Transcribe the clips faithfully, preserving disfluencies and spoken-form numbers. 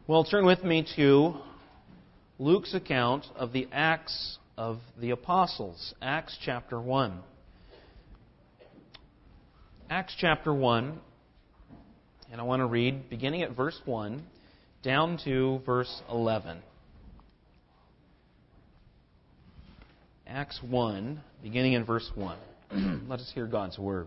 Well, turn with me to Luke's account of the Acts of the Apostles, Acts chapter one. Acts chapter one, and I want to read beginning at verse one down to verse eleven. Acts one, beginning in verse one. Let us hear God's Word.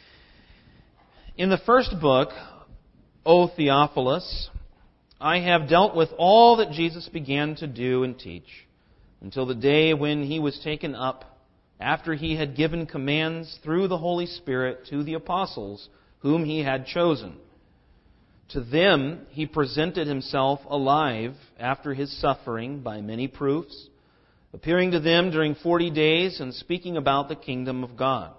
In the first book, O Theophilus, I have dealt with all that Jesus began to do and teach, until the day when He was taken up, after He had given commands through the Holy Spirit to the apostles whom He had chosen. To them He presented Himself alive after His suffering by many proofs, appearing to them during forty days and speaking about the kingdom of God.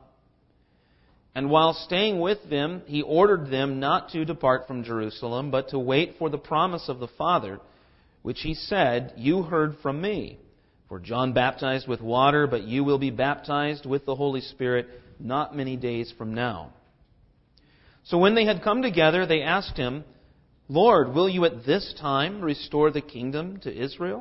And while staying with them, He ordered them not to depart from Jerusalem, but to wait for the promise of the Father, which He said, "You heard from me. For John baptized with water, but you will be baptized with the Holy Spirit not many days from now." So when they had come together, they asked Him, "Lord, will you at this time restore the kingdom to Israel?"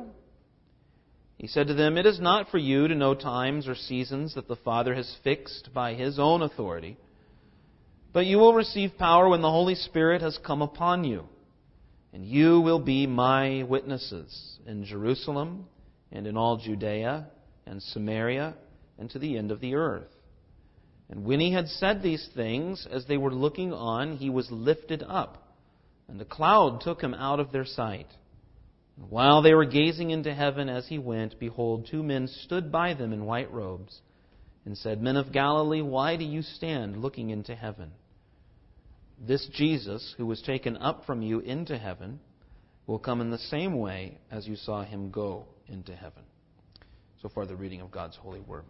He said to them, "It is not for you to know times or seasons that the Father has fixed by His own authority. But you will receive power when the Holy Spirit has come upon you. And you will be my witnesses in Jerusalem and in all Judea and Samaria and to the end of the earth." And when He had said these things, as they were looking on, He was lifted up, and a cloud took Him out of their sight. And while they were gazing into heaven as He went, behold, two men stood by them in white robes, and said, "Men of Galilee, why do you stand looking into heaven? This Jesus, who was taken up from you into heaven, will come in the same way as you saw Him go into heaven." So far, the reading of God's holy word.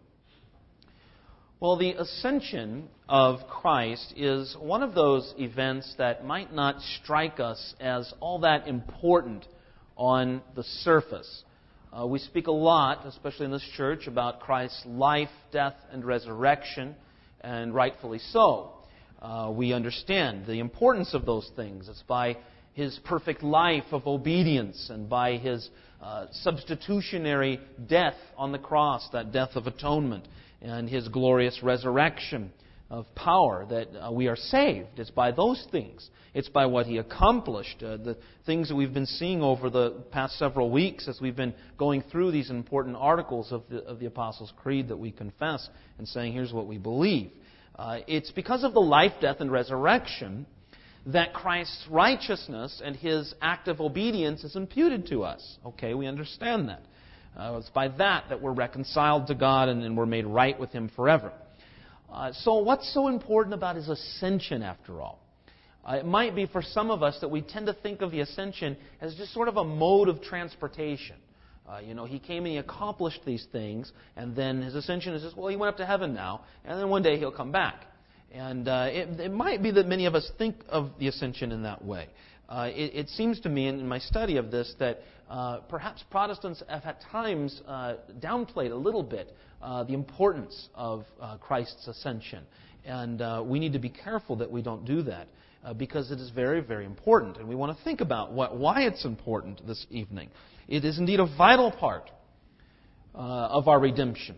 Well, the ascension of Christ is one of those events that might not strike us as all that important on the surface. Uh, we speak a lot, especially in this church, about Christ's life, death, and resurrection, and rightfully so. Uh, we understand the importance of those things. It's by His perfect life of obedience and by His uh, substitutionary death on the cross, that death of atonement, and His glorious resurrection of power that uh, we are saved. It's by those things. It's by what He accomplished, uh, the things that we've been seeing over the past several weeks as we've been going through these important articles of the, of the Apostles' Creed that we confess and saying, here's what we believe. Uh, it's because of the life, death, and resurrection that Christ's righteousness and His act of obedience is imputed to us. Okay, we understand that. Uh, it's by that that we're reconciled to God and, and we're made right with Him forever. Uh, so what's so important about His ascension, after all? Uh, it might be for some of us that we tend to think of the ascension as just sort of a mode of transportation. Uh, you know, He came and He accomplished these things, and then His ascension is just, well, He went up to heaven now, and then one day He'll come back. And uh, it, it might be that many of us think of the ascension in that way. Uh, it, it seems to me in, in my study of this that uh, perhaps Protestants have at times uh, downplayed a little bit uh, the importance of uh, Christ's ascension. And uh, we need to be careful that we don't do that uh, because it is very, very important. And we want to think about what, why it's important this evening. It is indeed a vital part uh, of our redemption.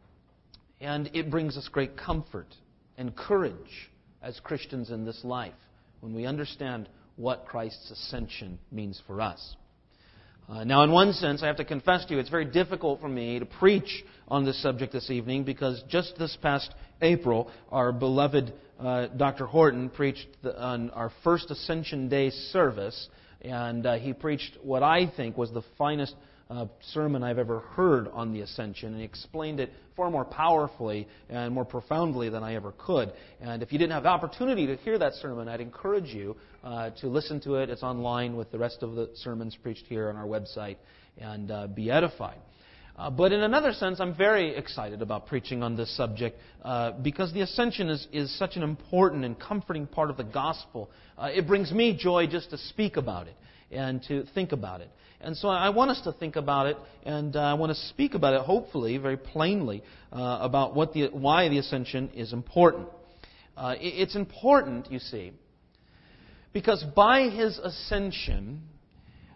And it brings us great comfort and courage as Christians in this life when we understand what Christ's ascension means for us. Uh, now, in one sense, I have to confess to you, it's very difficult for me to preach on this subject this evening because just this past April, our beloved uh, Doctor Horton preached the, on our first Ascension Day service, and uh, he preached what I think was the finest uh, sermon I've ever heard on the Ascension, and he explained it far more powerfully and more profoundly than I ever could. And if you didn't have the opportunity to hear that sermon, I'd encourage you uh, to listen to it. It's online with the rest of the sermons preached here on our website, and uh, be edified. Uh, but in another sense, I'm very excited about preaching on this subject uh, because the Ascension is, is such an important and comforting part of the gospel. Uh, it brings me joy just to speak about it and to think about it. And so I want us to think about it, and uh, I want to speak about it, hopefully, very plainly, uh, about what the, why the Ascension is important. Uh, it, it's important, you see, because by His ascension,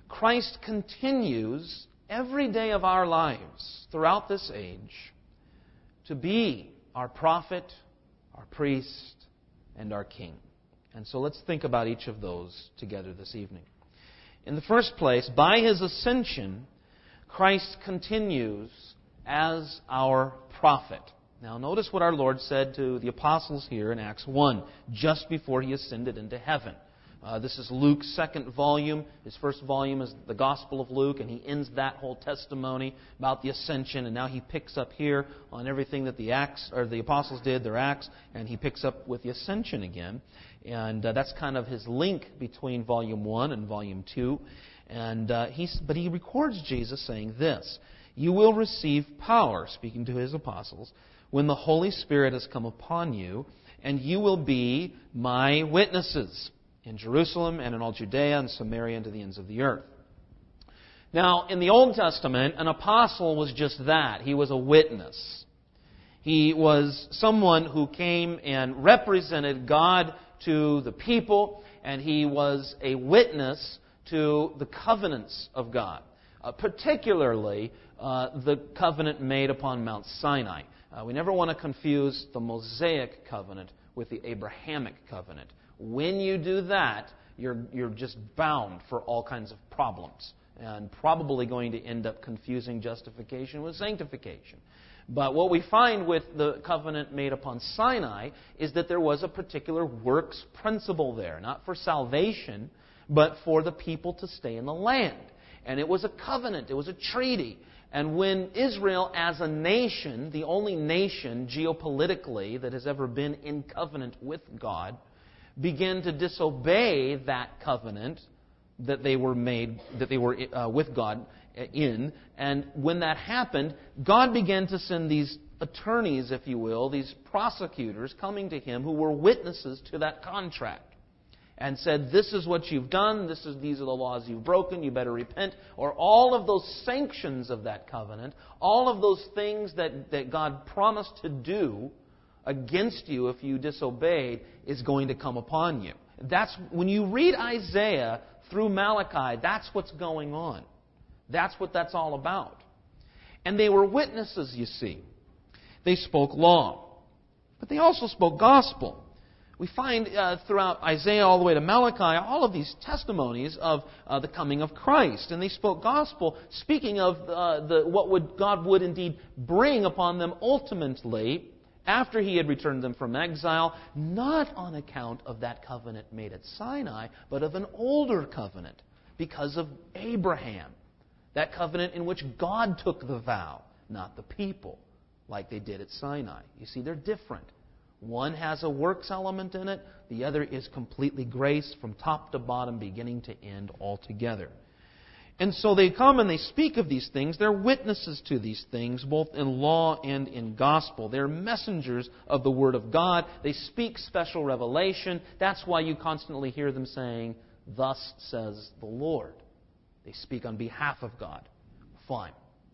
Christ continues every day of our lives throughout this age to be our prophet, our priest, and our king. And so let's think about each of those together this evening. In the first place, by His ascension, Christ continues as our prophet. Now notice what our Lord said to the apostles here in Acts one, just before He ascended into heaven. Uh, this is Luke's second volume. His first volume is the Gospel of Luke, and he ends that whole testimony about the ascension. And now he picks up here on everything that the Acts or the apostles did, their acts, and he picks up with the ascension again. And uh, that's kind of his link between volume one and volume two. And uh, he's, but he records Jesus saying this: "You will receive power," speaking to his apostles, "when the Holy Spirit has come upon you, and you will be my witnesses in Jerusalem and in all Judea and Samaria and to the ends of the earth." Now, in the Old Testament, an apostle was just that. He was a witness. He was someone who came and represented God to the people, and he was a witness to the covenants of God, uh, particularly uh, the covenant made upon Mount Sinai. Uh, we never want to confuse the Mosaic covenant with the Abrahamic covenant. When you do that, you're, you're just bound for all kinds of problems, and probably going to end up confusing justification with sanctification. But what we find with the covenant made upon Sinai is that there was a particular works principle there, not for salvation, but for the people to stay in the land. And it was a covenant, it was a treaty. And when Israel as a nation, the only nation geopolitically that has ever been in covenant with God, began to disobey that covenant that they were made, that they were uh, with God in, and when that happened, God began to send these attorneys, if you will, these prosecutors coming to Him who were witnesses to that contract, and said, "This is what you've done, this is these are the laws you've broken, you better repent," or all of those sanctions of that covenant, all of those things that, that God promised to do against you if you disobeyed is going to come upon you. That's when you read Isaiah through Malachi, that's what's going on. That's what that's all about. And they were witnesses, you see. They spoke law, but they also spoke gospel. We find uh, throughout Isaiah all the way to Malachi all of these testimonies of uh, the coming of Christ. And they spoke gospel, speaking of uh, the, what would God would indeed bring upon them ultimately after He had returned them from exile, not on account of that covenant made at Sinai, but of an older covenant, because of Abraham. That covenant in which God took the vow, not the people, like they did at Sinai. You see, they're different. One has a works element in it. The other is completely grace from top to bottom, beginning to end altogether. And so they come and they speak of these things. They're witnesses to these things, both in law and in gospel. They're messengers of the Word of God. They speak special revelation. That's why you constantly hear them saying, "Thus says the Lord." They speak on behalf of God. Fine.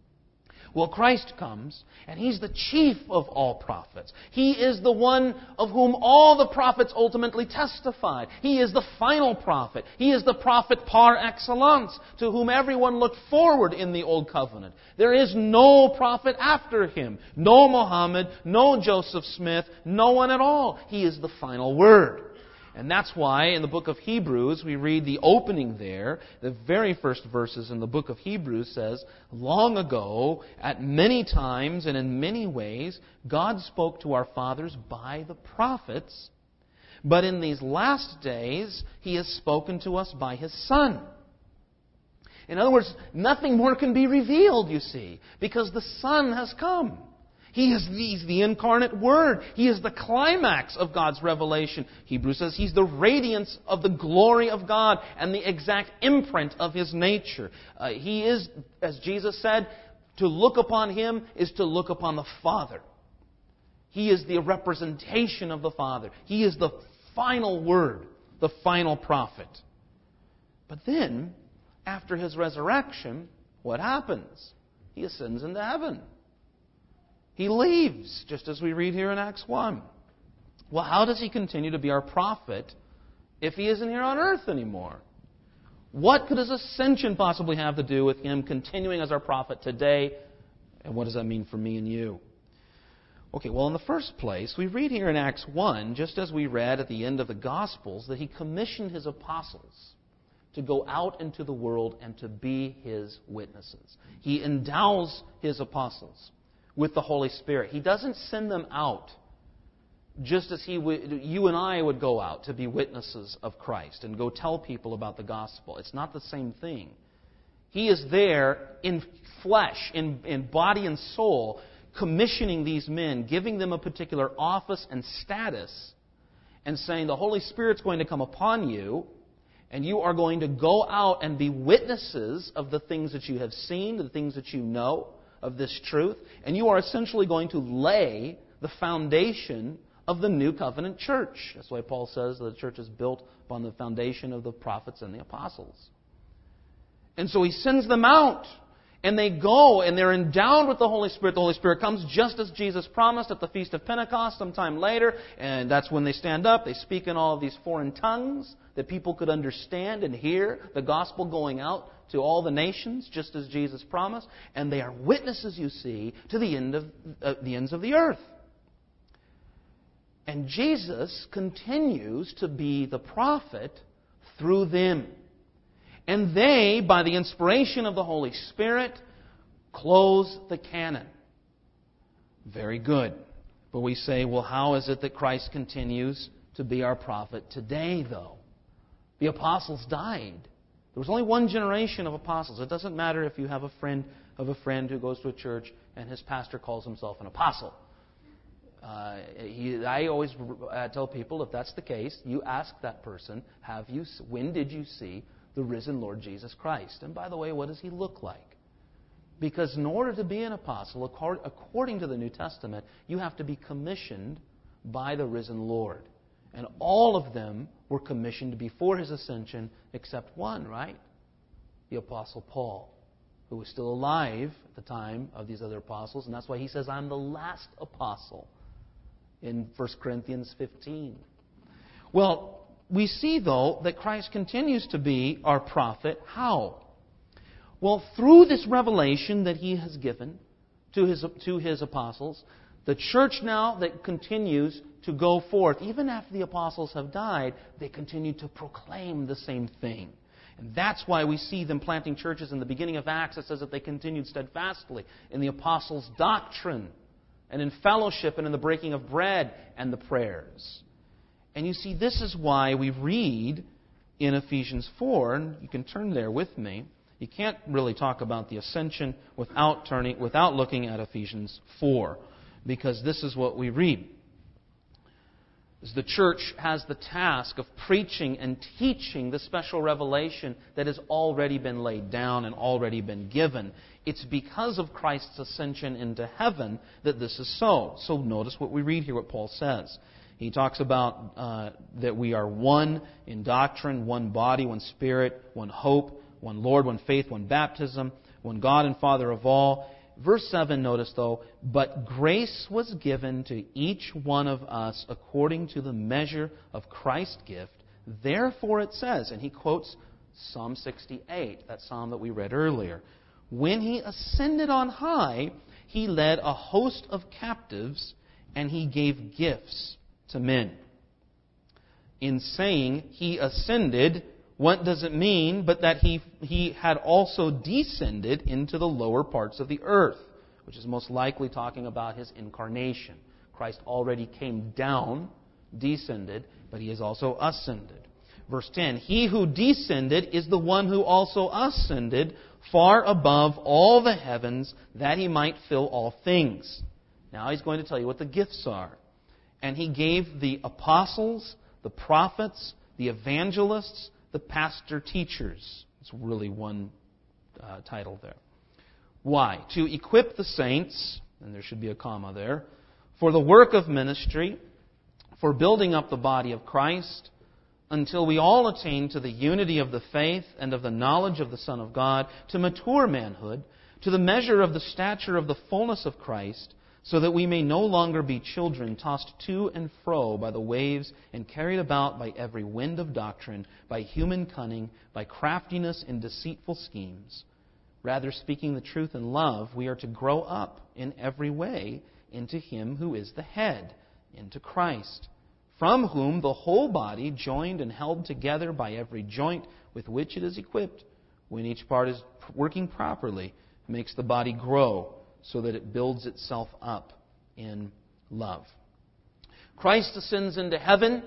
Well, Christ comes, and He's the chief of all prophets. He is the one of whom all the prophets ultimately testified. He is the final prophet. He is the prophet par excellence, to whom everyone looked forward in the Old Covenant. There is no prophet after Him. No Muhammad, no Joseph Smith, no one at all. He is the final word. And that's why in the book of Hebrews, we read the opening there. The very first verses in the book of Hebrews says, "Long ago, at many times and in many ways, God spoke to our fathers by the prophets. But in these last days, He has spoken to us by His Son." In other words, nothing more can be revealed, you see, because the Son has come. He is the, he's the incarnate Word. He is the climax of God's revelation. Hebrews says He's the radiance of the glory of God and the exact imprint of His nature. Uh, he is, as Jesus said, to look upon Him is to look upon the Father. He is the representation of the Father. He is the final Word, the final prophet. But then, after His resurrection, what happens? He ascends into heaven. He leaves, just as we read here in Acts one. Well, how does He continue to be our prophet if He isn't here on earth anymore? What could his ascension possibly have to do with him continuing as our prophet today? And what does that mean for me and you? Okay, well, in the first place, we read here in Acts one, just as we read at the end of the Gospels, that he commissioned his apostles to go out into the world and to be his witnesses. He endows his apostles with the Holy Spirit. He doesn't send them out just as he would, you and I would go out to be witnesses of Christ and go tell people about the gospel. It's not the same thing. He is there in flesh, in, in body and soul, commissioning these men, giving them a particular office and status, and saying the Holy Spirit's going to come upon you, and you are going to go out and be witnesses of the things that you have seen, the things that you know of this truth, and you are essentially going to lay the foundation of the New Covenant church. That's why Paul says that the church is built upon the foundation of the prophets and the apostles. And so he sends them out, and they go, and they're endowed with the Holy Spirit. The Holy Spirit comes just as Jesus promised at the Feast of Pentecost sometime later, and that's when they stand up. They speak in all of these foreign tongues that people could understand and hear the gospel going out to all the nations, just as Jesus promised. And they are witnesses, you see, to the end of uh, the ends of the earth. And Jesus continues to be the prophet through them. And they, by the inspiration of the Holy Spirit, close the canon. Very good. But we say, well, how is it that Christ continues to be our prophet today, though? The apostles died. There was only one generation of apostles. It doesn't matter if you have a friend of a friend who goes to a church and his pastor calls himself an apostle. Uh, he, I always uh, tell people, if that's the case, you ask that person, "Have you? When did you see the risen Lord Jesus Christ?" And by the way, what does he look like? Because in order to be an apostle, according to the New Testament, you have to be commissioned by the risen Lord. And all of them were commissioned before his ascension, except one, right? The Apostle Paul, who was still alive at the time of these other apostles. And that's why he says, "I'm the last apostle," in First Corinthians fifteen. Well, we see, though, that Christ continues to be our prophet. How? Well, through this revelation that he has given to his, to his apostles, the church now that continues to go forth, even after the apostles have died, they continue to proclaim the same thing. And that's why we see them planting churches in the beginning of Acts. It says that they continued steadfastly in the apostles' doctrine and in fellowship and in the breaking of bread and the prayers. And you see, this is why we read in Ephesians four, and you can turn there with me. You can't really talk about the ascension without turning, without looking at Ephesians four, because this is what we read. As the church has the task of preaching and teaching the special revelation that has already been laid down and already been given. It's because of Christ's ascension into heaven that this is so. So notice what we read here, what Paul says. He talks about uh, that we are one in doctrine, one body, one spirit, one hope, one Lord, one faith, one baptism, one God and Father of all. Verse seven, notice though, "But grace was given to each one of us according to the measure of Christ's gift. Therefore it says," and he quotes Psalm sixty-eight, that psalm that we read earlier, "When he ascended on high, he led a host of captives, and he gave gifts to men." In saying he ascended, what does it mean but that he, he had also descended into the lower parts of the earth, which is most likely talking about his incarnation. Christ already came down, descended, but he has also ascended. Verse ten, "He who descended is the one who also ascended far above all the heavens, that he might fill all things." Now he's going to tell you what the gifts are. "And he gave the apostles, the prophets, the evangelists, the pastor-teachers." It's really one uh, title there. Why? "To equip the saints," and there should be a comma there, "for the work of ministry, for building up the body of Christ, until we all attain to the unity of the faith and of the knowledge of the Son of God, to mature manhood, to the measure of the stature of the fullness of Christ, so that we may no longer be children tossed to and fro by the waves and carried about by every wind of doctrine, by human cunning, by craftiness and deceitful schemes. Rather, speaking the truth in love, we are to grow up in every way into Him who is the head, into Christ, from whom the whole body, joined and held together by every joint with which it is equipped, when each part is working properly, makes the body grow so that it builds itself up in love. Christ ascends into heaven.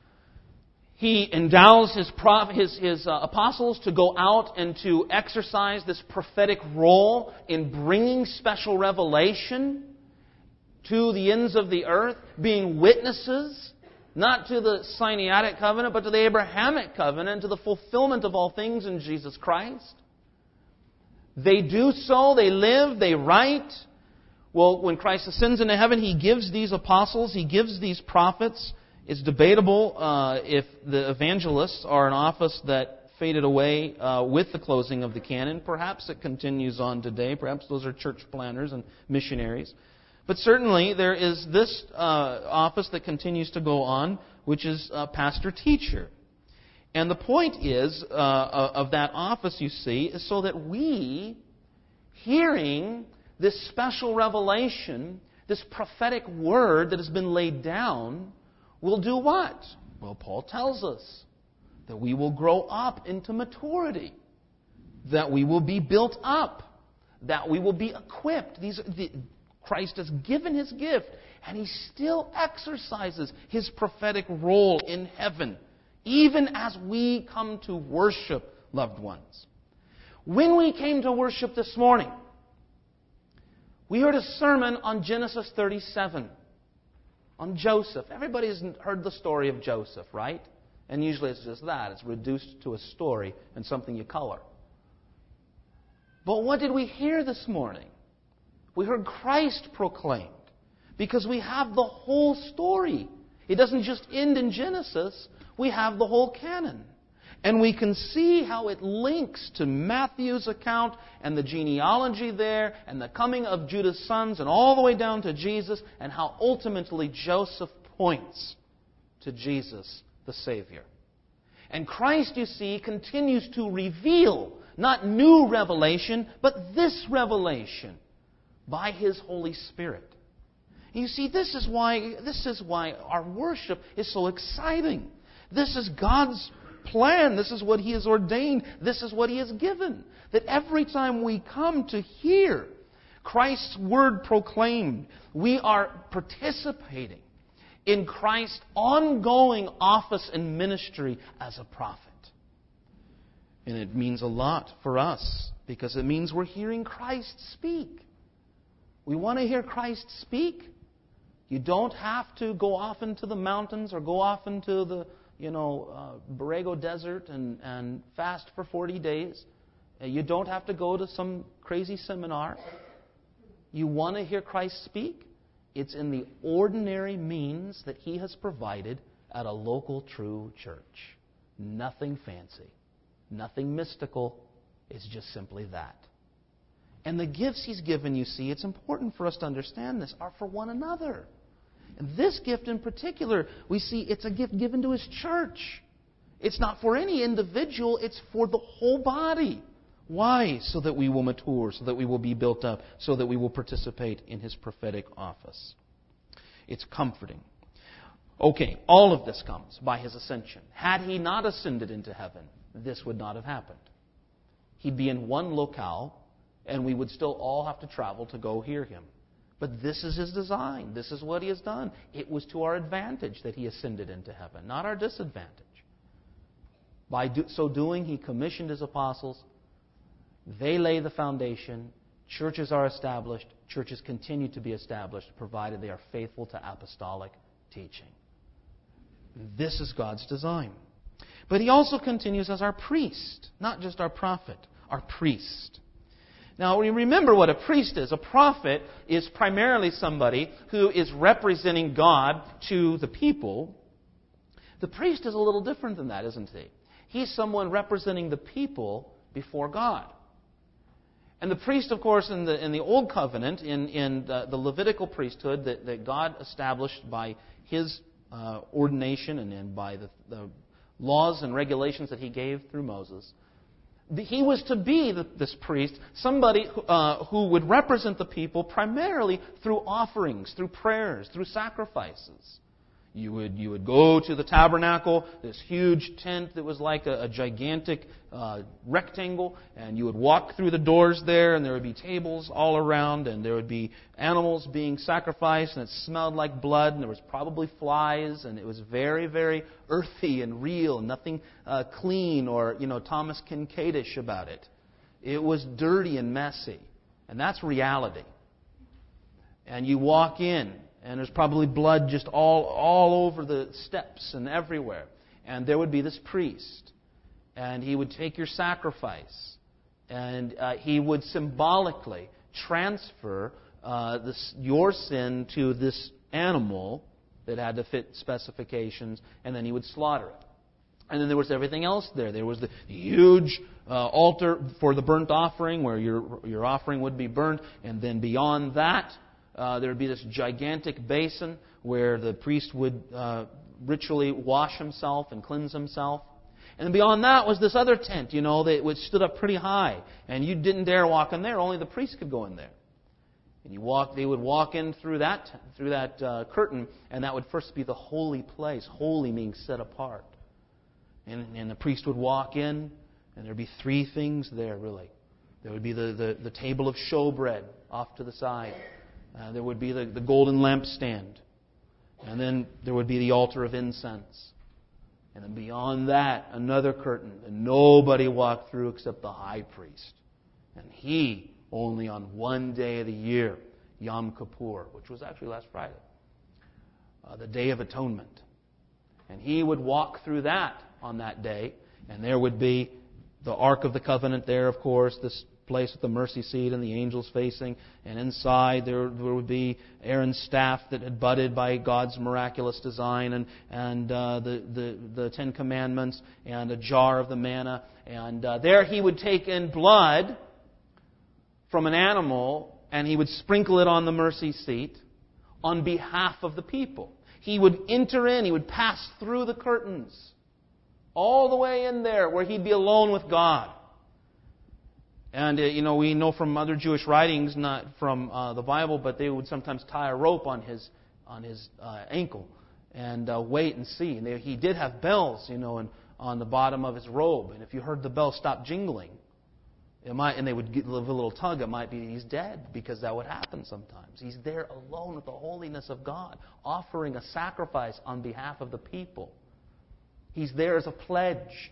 He endows His, prof, his, his uh, apostles to go out and to exercise this prophetic role in bringing special revelation to the ends of the earth, being witnesses, not to the Sinaitic covenant, but to the Abrahamic covenant, to the fulfillment of all things in Jesus Christ. They do so, they live, they write. Well, when Christ ascends into heaven, He gives these apostles, He gives these prophets. It's debatable uh, if the evangelists are an office that faded away uh, with the closing of the canon. Perhaps it continues on today. Perhaps those are church planners and missionaries. But certainly there is this uh, office that continues to go on, which is uh, pastor-teacher. And the point is, uh, of that office, you see, is so that we, hearing this special revelation, this prophetic word that has been laid down, will do what? Well, Paul tells us that we will grow up into maturity, that we will be built up, that we will be equipped. These, the, Christ has given His gift, and He still exercises His prophetic role in heaven, even as we come to worship, loved ones. When we came to worship this morning, we heard a sermon on Genesis thirty-seven, on Joseph. Everybody's heard the story of Joseph, right? And usually it's just that. It's reduced to a story and something you color. But what did we hear this morning? We heard Christ proclaimed, because we have the whole story. It doesn't just end in Genesis. We have the whole canon. And we can see how it links to Matthew's account and the genealogy there and the coming of Judah's sons and all the way down to Jesus, and how ultimately Joseph points to Jesus, the Savior. And Christ, you see, continues to reveal not new revelation, but this revelation by His Holy Spirit. You see, this is why this is why our worship is so exciting. This is God's plan. This is what He has ordained. This is what He has given. That every time we come to hear Christ's word proclaimed, we are participating in Christ's ongoing office and ministry as a prophet. And it means a lot for us, because it means we're hearing Christ speak. We want to hear Christ speak. You don't have to go off into the mountains or go off into the, you know, uh, Borrego Desert and, and fast for forty days. You don't have to go to some crazy seminar. You want to hear Christ speak? It's in the ordinary means that He has provided at a local true church. Nothing fancy. Nothing mystical. It's just simply that. And the gifts He's given, you see, it's important for us to understand this, are for one another. And this gift in particular, we see it's a gift given to His church. It's not for any individual, it's for the whole body. Why? So that we will mature, so that we will be built up, so that we will participate in His prophetic office. It's comforting. Okay, all of this comes by His ascension. Had He not ascended into heaven, this would not have happened. He'd be in one locale, and we would still all have to travel to go hear Him. But this is His design. This is what He has done. It was to our advantage that He ascended into heaven, not our disadvantage. By do, so doing, He commissioned His apostles. They lay the foundation. Churches are established. Churches continue to be established, provided they are faithful to apostolic teaching. This is God's design. But He also continues as our priest, not just our prophet, our priest. Now, we remember what a priest is. A prophet is primarily somebody who is representing God to the people. The priest is a little different than that, isn't he? He's someone representing the people before God. And the priest, of course, in the in the Old Covenant, in, in the, the Levitical priesthood that, that God established by His uh, ordination and, and by the, the laws and regulations that He gave through Moses, he was to be, the, this priest, somebody who, uh, who would represent the people primarily through offerings, through prayers, through sacrifices. You would you would go to the tabernacle, this huge tent that was like a, a gigantic uh, rectangle, and you would walk through the doors there, and there would be tables all around, and there would be animals being sacrificed, and it smelled like blood, and there was probably flies, and it was very, very earthy and real, nothing uh, clean or, you know, Thomas Kinkadish about it. It was dirty and messy, and that's reality. And you walk in, and there's probably blood just all, all over the steps and everywhere. And there would be this priest. And he would take your sacrifice. And uh, he would symbolically transfer uh, this, your sin to this animal that had to fit specifications. And then he would slaughter it. And then there was everything else there. There was the huge uh, altar for the burnt offering where your, your offering would be burnt. And then beyond that, Uh, there would be this gigantic basin where the priest would uh, ritually wash himself and cleanse himself. And then beyond that was this other tent, you know, that stood up pretty high. And you didn't dare walk in there. Only the priest could go in there. And you walk, they would walk in through that through that uh, curtain, and that would first be the holy place. Holy meaning set apart. And, and the priest would walk in, and there would be three things there, really. There would be the, the, the table of showbread off to the side. Uh, there would be the, the golden lampstand. And then there would be the altar of incense. And then beyond that, another curtain that nobody walked through except the high priest. And he, only on one day of the year, Yom Kippur, which was actually last Friday, uh, the Day of Atonement. And he would walk through that on that day. And there would be the Ark of the Covenant there, of course, this place with the mercy seat and the angels facing, and inside there, there would be Aaron's staff that had budded by God's miraculous design, and and uh, the, the the Ten Commandments, and a jar of the manna, and uh, there he would take in blood from an animal, and he would sprinkle it on the mercy seat on behalf of the people. He would enter in, he would pass through the curtains, all the way in there, where he'd be alone with God. And, uh, you know, we know from other Jewish writings, not from uh, the Bible, but they would sometimes tie a rope on his on his uh, ankle and uh, wait and see. And they, he did have bells, you know, and on the bottom of his robe. And if you heard the bell stop jingling, it might, and they would give a little tug, it might be he's dead, because that would happen sometimes. He's there alone with the holiness of God, offering a sacrifice on behalf of the people. He's there as a pledge.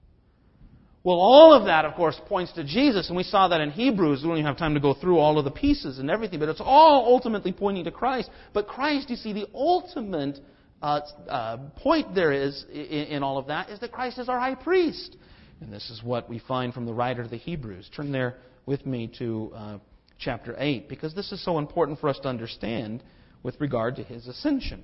Well, all of that, of course, points to Jesus, and we saw that in Hebrews. We don't even have time to go through all of the pieces and everything, but it's all ultimately pointing to Christ. But Christ, you see, the ultimate uh, uh, point there is in, in all of that is that Christ is our high priest. And this is what we find from the writer of the Hebrews. Turn there with me to uh, chapter eight, because this is so important for us to understand with regard to His ascension.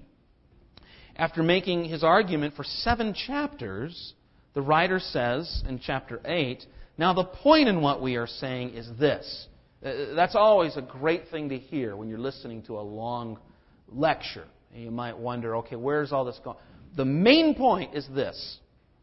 After making His argument for seven chapters, the writer says in chapter eight, now the point in what we are saying is this. That's always a great thing to hear when you're listening to a long lecture. And you might wonder, okay, where's all this going? The main point is this.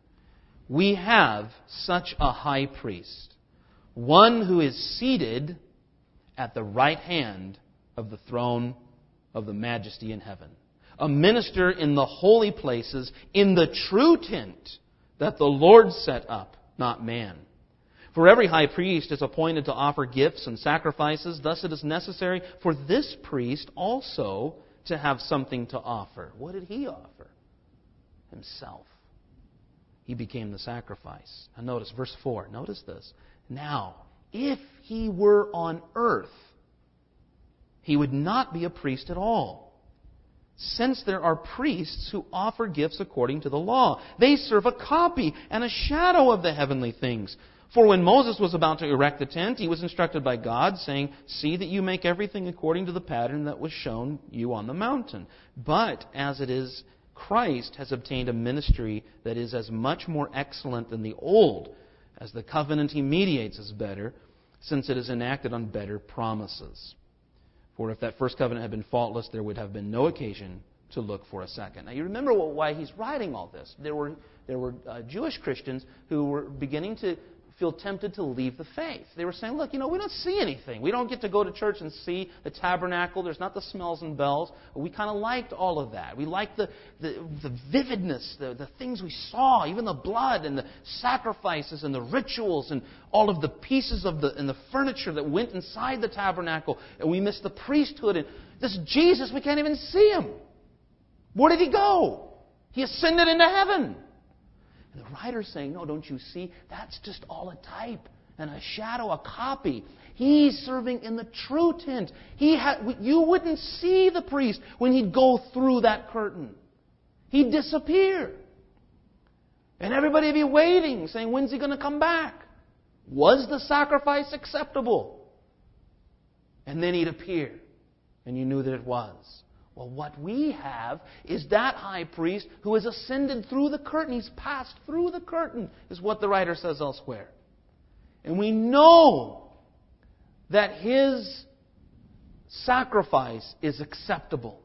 We have such a high priest, one who is seated at the right hand of the throne of the majesty in heaven, a minister in the holy places, in the true tent that the Lord set up, not man. For every high priest is appointed to offer gifts and sacrifices. Thus it is necessary for this priest also to have something to offer. What did he offer? Himself. He became the sacrifice. Now notice verse four. Notice this. Now, if he were on earth, he would not be a priest at all, since there are priests who offer gifts according to the law. They serve a copy and a shadow of the heavenly things. For when Moses was about to erect the tent, he was instructed by God, saying, see that you make everything according to the pattern that was shown you on the mountain. But as it is, Christ has obtained a ministry that is as much more excellent than the old, as the covenant he mediates is better, since it is enacted on better promises. For if that first covenant had been faultless, there would have been no occasion to look for a second. Now you remember why he's writing all this. There were, there were uh, Jewish Christians who were beginning to feel tempted to leave the faith. They were saying, look, you know, we don't see anything. We don't get to go to church and see the tabernacle. There's not the smells and bells. We kind of liked all of that. We liked the, the, the vividness, the, the things we saw, even the blood and the sacrifices and the rituals and all of the pieces of the and the furniture that went inside the tabernacle. And we missed the priesthood. And this Jesus, we can't even see Him. Where did He go? He ascended into heaven. And the writer's saying, no, don't you see? That's just all a type and a shadow, a copy. He's serving in the true tent. He had, you wouldn't see the priest when he'd go through that curtain. He'd disappear. And everybody would be waiting, saying, when's He going to come back? Was the sacrifice acceptable? And then He'd appear. And you knew that it was. Well, what we have is that high priest who has ascended through the curtain. He's passed through the curtain, is what the writer says elsewhere. And we know that His sacrifice is acceptable.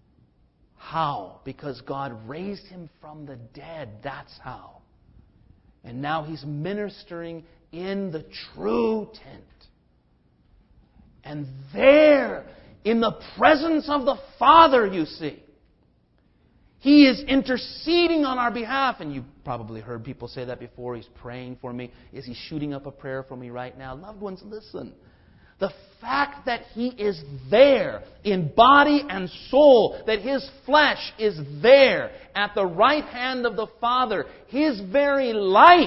How? Because God raised Him from the dead. That's how. And now He's ministering in the true tent. And there, in the presence of the Father, you see, He is interceding on our behalf. And you've probably heard people say that before. He's praying for me. Is He shooting up a prayer for me right now? Loved ones, listen. The fact that He is there in body and soul, that His flesh is there at the right hand of the Father, His very life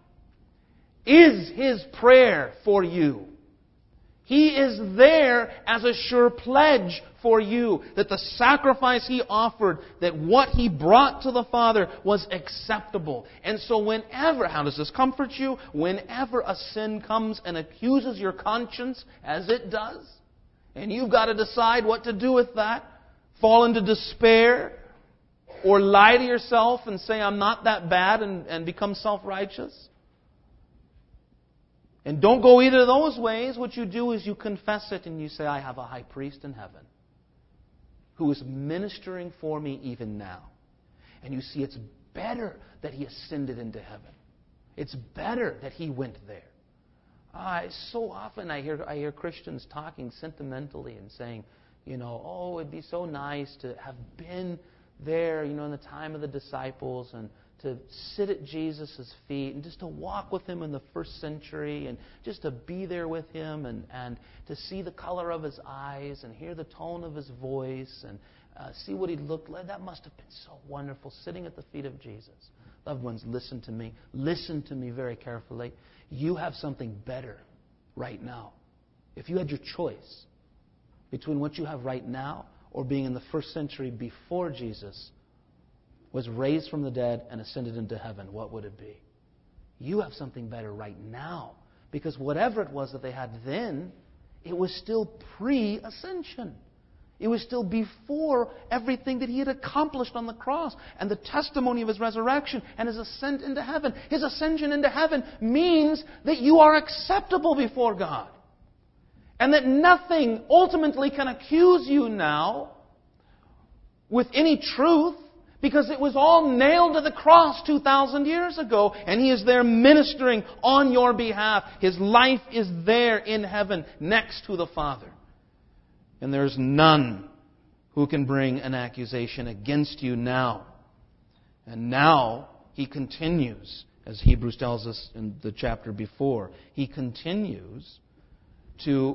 is His prayer for you. He is there as a sure pledge for you that the sacrifice He offered, that what He brought to the Father was acceptable. And so whenever, how does this comfort you? Whenever a sin comes and accuses your conscience, as it does, and you've got to decide what to do with that, fall into despair, or lie to yourself and say, I'm not that bad, and, and become self-righteous. And don't go either of those ways. What you do is you confess it and you say, I have a high priest in heaven who is ministering for me even now. And you see, it's better that He ascended into heaven. It's better that He went there. Uh, so often I hear I hear Christians talking sentimentally and saying, you know, oh, it'd be so nice to have been there, you know, in the time of the disciples, and to sit at Jesus' feet and just to walk with Him in the first century and just to be there with Him and, and to see the color of His eyes and hear the tone of His voice and uh, see what He looked like. That must have been so wonderful, sitting at the feet of Jesus. Loved ones, listen to me. Listen to me very carefully. You have something better right now. If you had your choice between what you have right now or being in the first century before Jesus was raised from the dead and ascended into heaven, what would it be? You have something better right now. Because whatever it was that they had then, it was still pre-ascension. It was still before everything that He had accomplished on the cross and the testimony of His resurrection and His ascent into heaven. His ascension into heaven means that you are acceptable before God. And that nothing ultimately can accuse you now with any truth, because it was all nailed to the cross two thousand years ago, and He is there ministering on your behalf. His life is there in heaven next to the Father. And there's none who can bring an accusation against you now. And now He continues, as Hebrews tells us in the chapter before, He continues to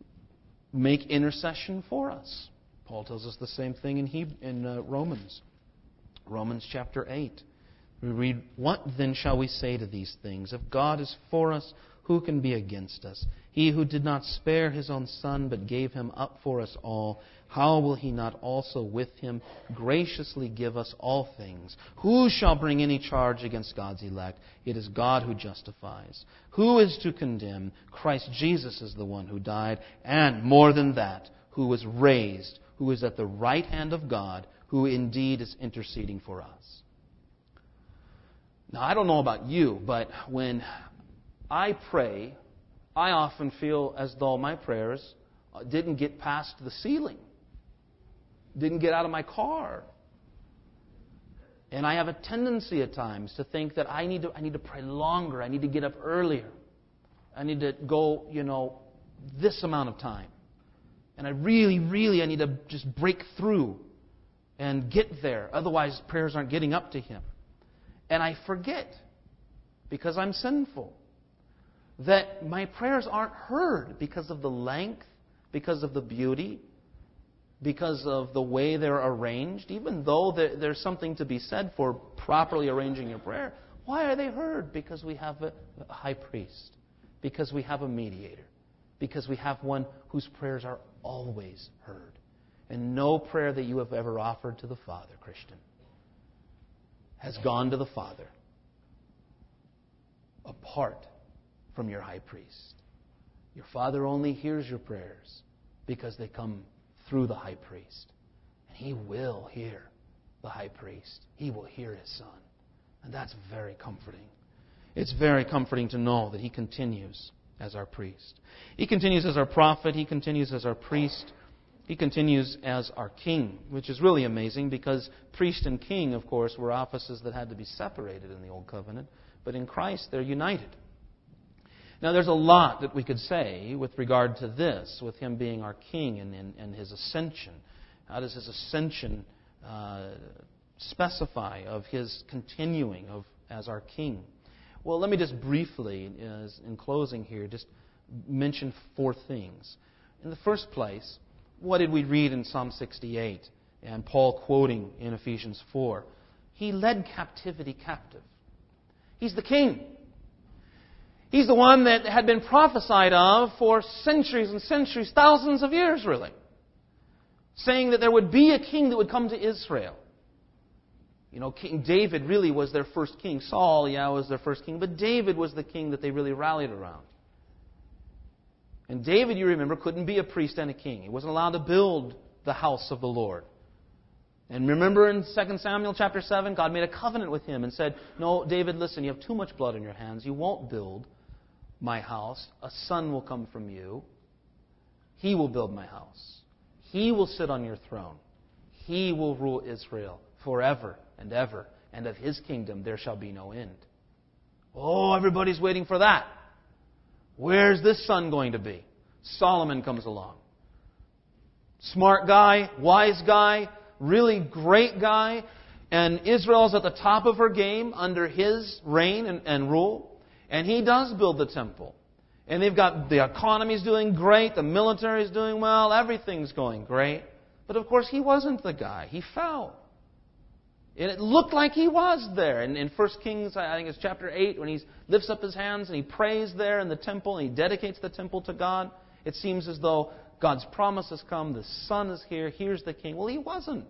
make intercession for us. Paul tells us the same thing in, Hebrew, in uh, Romans. Romans chapter eight. We read, what then shall we say to these things? If God is for us, who can be against us? He who did not spare His own Son, but gave Him up for us all, how will He not also with Him graciously give us all things? Who shall bring any charge against God's elect? It is God who justifies. Who is to condemn? Christ Jesus is the one who died, and more than that, who was raised, who is at the right hand of God, who indeed is interceding for us. Now, I don't know about you, but when I pray, I often feel as though my prayers didn't get past the ceiling, didn't get out of my car. And I have a tendency at times to think that I need to, I need to pray longer, I need to get up earlier, I need to go, you know, this amount of time. And I really, really, I need to just break through and get there. Otherwise, prayers aren't getting up to Him. And I forget, because I'm sinful, that my prayers aren't heard because of the length, because of the beauty, because of the way they're arranged. Even though there's something to be said for properly arranging your prayer, why are they heard? Because we have a high priest, because we have a mediator, because we have one whose prayers are always heard. And no prayer that you have ever offered to the Father, Christian, has gone to the Father apart from your high priest. Your Father only hears your prayers because they come through the high priest. And He will hear the high priest. He will hear His Son. And that's very comforting. It's very comforting to know that He continues as our priest. He continues as our prophet. He continues as our priest. He continues as our king, which is really amazing because priest and king, of course, were offices that had to be separated in the Old Covenant. But in Christ, they're united. Now, there's a lot that we could say with regard to this, with Him being our king and, and, and His ascension. How does His ascension uh, specify of His continuing of as our king? Well, let me just briefly, as in closing here, just mention four things. In the first place, what did we read in Psalm sixty-eight and Paul quoting in Ephesians four? He led captivity captive. He's the king. He's the one that had been prophesied of for centuries and centuries, thousands of years really, saying that there would be a king that would come to Israel. You know, King David really was their first king. Saul, yeah, was their first king. But David was the king that they really rallied around. And David, you remember, couldn't be a priest and a king. He wasn't allowed to build the house of the Lord. And remember in Second Samuel chapter seven, God made a covenant with him and said, no, David, listen, you have too much blood in your hands. You won't build my house. A son will come from you. He will build my house. He will sit on your throne. He will rule Israel forever and ever. And of His kingdom there shall be no end. Oh, everybody's waiting for that. Where's this son going to be? Solomon comes along. Smart guy, wise guy, really great guy. And Israel's at the top of her game under his reign and, and rule. And he does build the temple. And they've got, the economy's doing great, the military's doing well, everything's going great. But of course he wasn't the guy. He fell. And it looked like he was there. And in First Kings, I think it's chapter eight, when he lifts up his hands and he prays there in the temple and he dedicates the temple to God, it seems as though God's promise has come, the Son is here, here's the King. Well, he wasn't.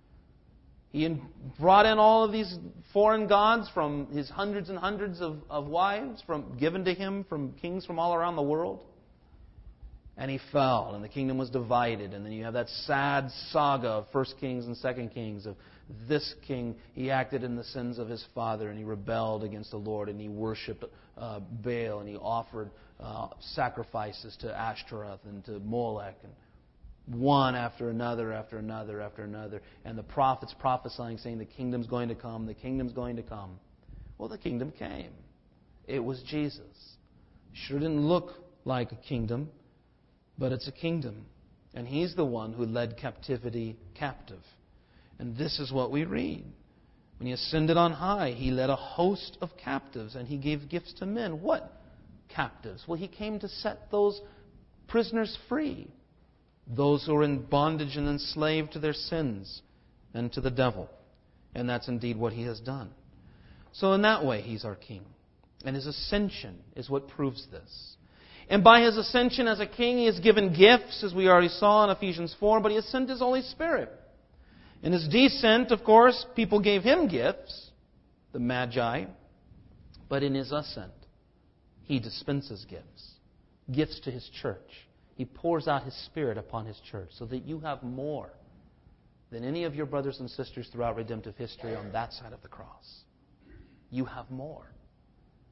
He brought in all of these foreign gods from his hundreds and hundreds of, of wives from given to him from kings from all around the world. And he fell, and the kingdom was divided. And then you have that sad saga of First Kings and Second Kings of this king. He acted in the sins of his father, and he rebelled against the Lord, and he worshipped uh, Baal, and he offered uh, sacrifices to Ashtaroth and to Molech, and one after another, after another, after another. And the prophets prophesying, saying the kingdom's going to come, the kingdom's going to come. Well, the kingdom came. It was Jesus. Sure didn't look like a kingdom, but it's a kingdom. And He's the one who led captivity captive. And this is what we read. When He ascended on high, He led a host of captives, and He gave gifts to men. What captives? Well, He came to set those prisoners free. Those who are in bondage and enslaved to their sins and to the devil. And that's indeed what He has done. So in that way, He's our King. And His ascension is what proves this. And by His ascension as a king, He has given gifts, as we already saw in Ephesians four, but He has sent His Holy Spirit. In His descent, of course, people gave Him gifts, the Magi. But in His ascent, He dispenses gifts. Gifts to His church. He pours out His Spirit upon His church so that you have more than any of your brothers and sisters throughout redemptive history on that side of the cross. You have more.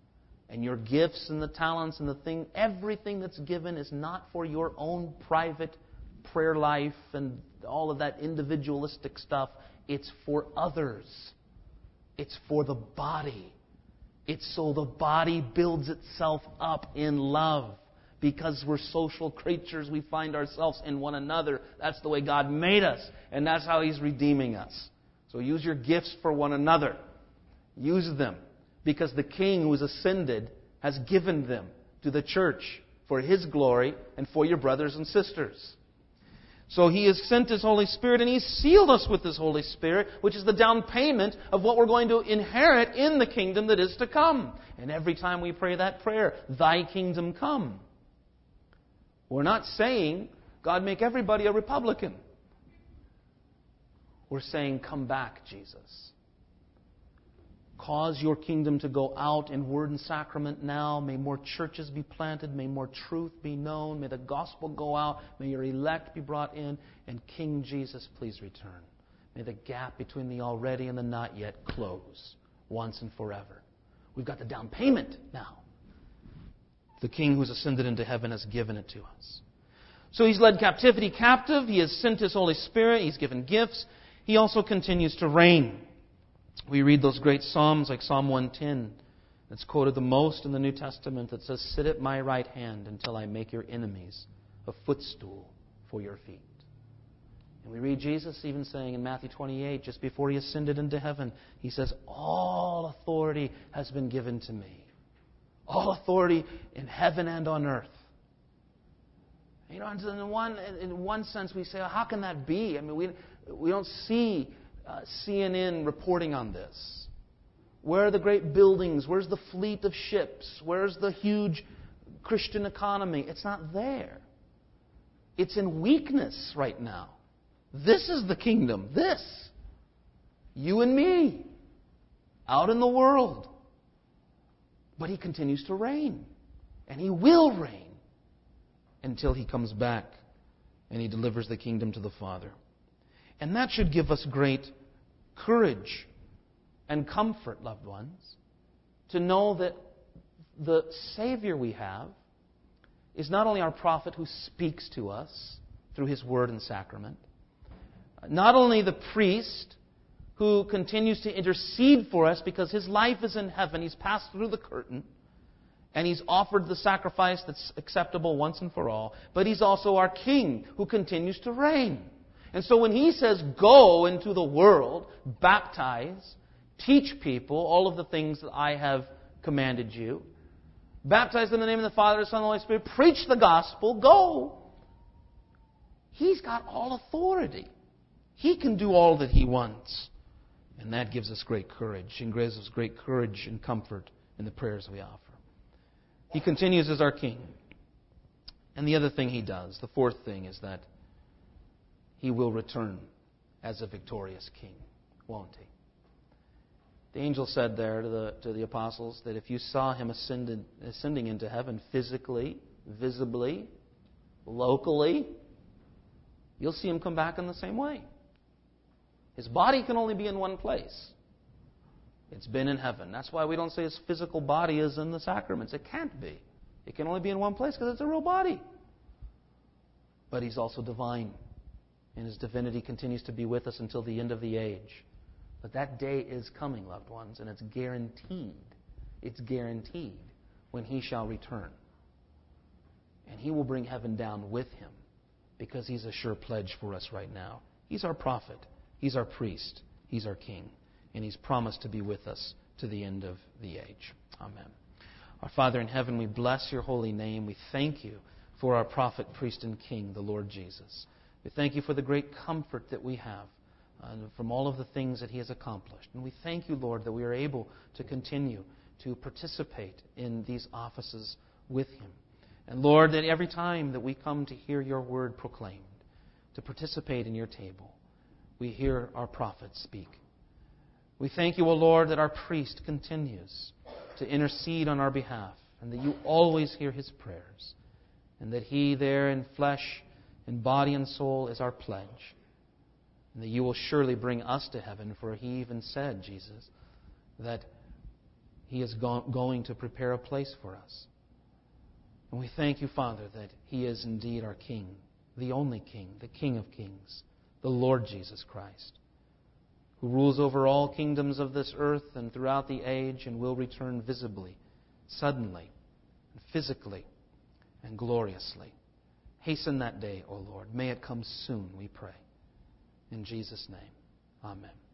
And your gifts and the talents and the thing, everything that's given is not for your own private prayer life and all of that individualistic stuff. It's for others. It's for the body. It's so the body builds itself up in love. Because we're social creatures, we find ourselves in one another. That's the way God made us. And that's how He's redeeming us. So use your gifts for one another. Use them. Because the King who has ascended has given them to the church for His glory and for your brothers and sisters. So He has sent His Holy Spirit and He's sealed us with His Holy Spirit, which is the down payment of what we're going to inherit in the kingdom that is to come. And every time we pray that prayer, Thy kingdom come. We're not saying, God, make everybody a Republican. We're saying, come back, Jesus. Cause your kingdom to go out in word and sacrament now. May more churches be planted. May more truth be known. May the gospel go out. May your elect be brought in. And King Jesus, please return. May the gap between the already and the not yet close once and forever. We've got the down payment now. The King who's ascended into heaven has given it to us. So He's led captivity captive. He has sent His Holy Spirit. He's given gifts. He also continues to reign. We read those great Psalms like Psalm one ten. That's quoted the most in the New Testament that says, sit at my right hand until I make your enemies a footstool for your feet. And we read Jesus even saying in Matthew twenty-eight, just before He ascended into heaven, He says, all authority has been given to me. All authority in heaven and on earth. You know, in one, in one sense we say, how can that be? I mean, we, we don't see uh, C N N reporting on this. Where are the great buildings? Where's the fleet of ships? Where's the huge Christian economy? It's not there. It's in weakness right now. This is the kingdom. This. You and me. Out in the world. But He continues to reign. And He will reign until He comes back and He delivers the kingdom to the Father. And that should give us great courage and comfort, loved ones, to know that the Savior we have is not only our prophet who speaks to us through His word and sacrament, not only the priest who continues to intercede for us because His life is in heaven. He's passed through the curtain and He's offered the sacrifice that's acceptable once and for all. But He's also our King who continues to reign. And so when He says, go into the world, baptize, teach people all of the things that I have commanded you, baptize them in the name of the Father, the Son, and the Holy Spirit, preach the gospel, go. He's got all authority. He can do all that He wants. And that gives us great courage and gives us great courage and comfort in the prayers we offer. He continues as our King. And the other thing He does, the fourth thing, is that He will return as a victorious King, won't He? The angel said there to the, to the apostles that if you saw Him ascended, ascending into heaven physically, visibly, locally, you'll see Him come back in the same way. His body can only be in one place. It's been in heaven. That's why we don't say His physical body is in the sacraments. It can't be. It can only be in one place because it's a real body. But He's also divine. And His divinity continues to be with us until the end of the age. But that day is coming, loved ones, and it's guaranteed. It's guaranteed when He shall return. And He will bring heaven down with Him because He's a sure pledge for us right now. He's our prophet. He's our priest. He's our King. And He's promised to be with us to the end of the age. Amen. Our Father in heaven, we bless Your holy name. We thank You for our prophet, priest, and King, the Lord Jesus. We thank You for the great comfort that we have uh, from all of the things that He has accomplished. And we thank You, Lord, that we are able to continue to participate in these offices with Him. And Lord, that every time that we come to hear Your word proclaimed, to participate in Your table, we hear our prophet speak. We thank You, O Lord, that our priest continues to intercede on our behalf and that You always hear his prayers and that he there in flesh, in body and soul is our pledge. And that You will surely bring us to heaven, for He even said, Jesus, that He is go- going to prepare a place for us. And we thank you, Father, that He is indeed our King, the only King, the King of kings, the Lord Jesus Christ, who rules over all kingdoms of this earth and throughout the age and will return visibly, suddenly, and physically, and gloriously. Hasten that day, O Lord. May it come soon, we pray. In Jesus' name, amen.